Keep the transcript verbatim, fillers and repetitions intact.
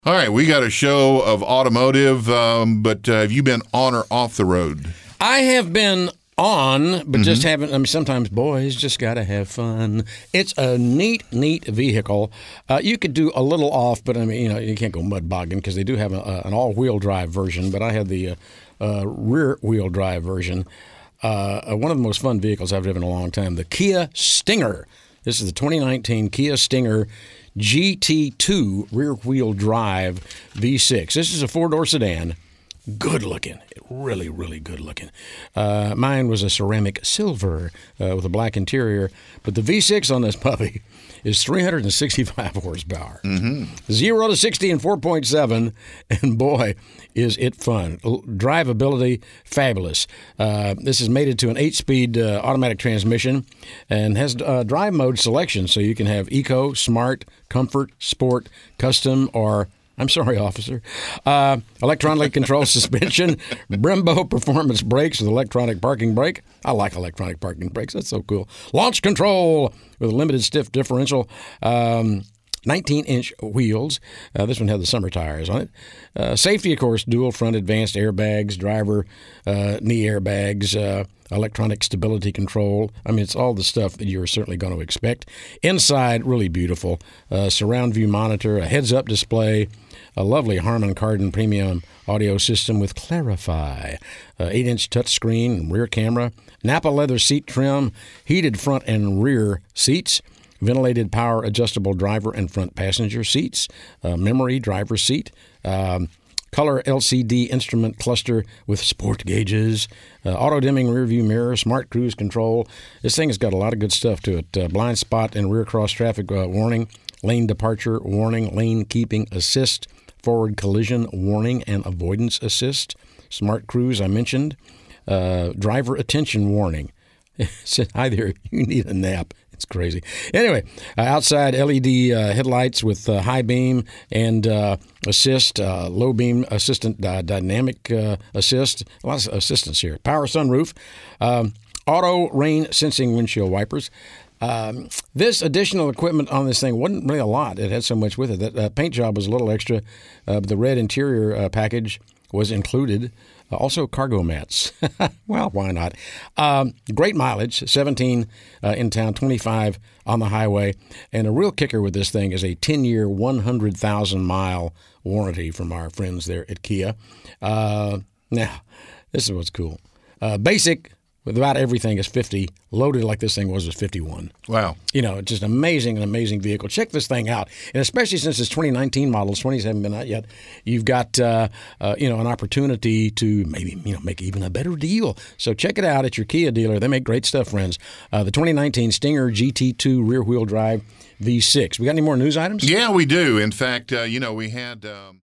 All right, we got a show of automotive, um, but uh, have you been on or off the road? I have been on, but mm-hmm. just haven't. I mean, sometimes boys just got to have fun. It's a neat, neat vehicle. Uh, you could do a little off, but I mean, you know, you can't go mud bogging because they do have a, a, an all-wheel drive version. But I had the uh, uh, rear-wheel drive version. Uh, one of the most fun vehicles I've driven in a long time. The Kia Stinger. This is the twenty nineteen Kia Stinger G T two rear-wheel drive V six. This is a four-door sedan. Good looking. Really, really good looking. Uh, mine was a ceramic silver uh, with a black interior. But the V six on this puppy is three hundred sixty-five horsepower. Mm-hmm. zero to sixty in four point seven. And boy, is it fun. Drivability, fabulous. Uh, this is mated to an eight-speed uh, automatic transmission and has uh, drive mode selection. So you can have Eco, Smart, Comfort, Sport, Custom, or I'm sorry, officer. Uh, electronically controlled suspension, Brembo performance brakes with electronic parking brake. I like electronic parking brakes. That's so cool. Launch control with a limited stiff differential. Um, nineteen-inch wheels. Uh, this one had the summer tires on it. Uh, safety, of course, dual front advanced airbags, driver uh, knee airbags, uh, electronic stability control. I mean, it's all the stuff that you're certainly going to expect. Inside, really beautiful. Uh, surround view monitor, a heads-up display, a lovely Harman Kardon premium audio system with Clarify, uh, eight-inch touchscreen, rear camera, Napa leather seat trim, heated front and rear seats, ventilated power adjustable driver and front passenger seats, uh, memory driver seat, um, color L C D instrument cluster with sport gauges, uh, auto-dimming rearview mirror, smart cruise control. This thing has got a lot of good stuff to it. Uh, blind spot and rear cross traffic uh, warning, lane departure warning, lane keeping assist, forward collision warning and avoidance assist, smart cruise I mentioned, uh, driver attention warning. Said, hi there, you need a nap. It's crazy. Anyway, uh, outside L E D uh, headlights with uh, high beam and uh, assist, uh, low beam assistant, uh, dynamic uh, assist. A lot of assistance here. Power sunroof, um, auto rain sensing windshield wipers. Um, this additional equipment on this thing wasn't really a lot. It had so much with it. That uh, paint job was a little extra, uh, but the red interior uh, package was included. Uh, also, cargo mats. Well, why not? Um, great mileage, seventeen uh, in town, twenty-five on the highway. And a real kicker with this thing is a ten-year, one hundred thousand mile warranty from our friends there at Kia. Uh, now, this is what's cool. Uh, basic, with about everything, is fifty. Loaded like this thing was is fifty-one. Wow. You know, it's just amazing, an amazing vehicle. Check this thing out. And especially since it's twenty nineteen models, twenties haven't been out yet, you've got, uh, uh, you know, an opportunity to maybe, you know, make even a better deal. So check it out at your Kia dealer. They make great stuff, friends. Uh, the twenty nineteen Stinger G T two rear-wheel drive V six. We got any more news items? Yeah, we do. In fact, uh, you know, we had... Um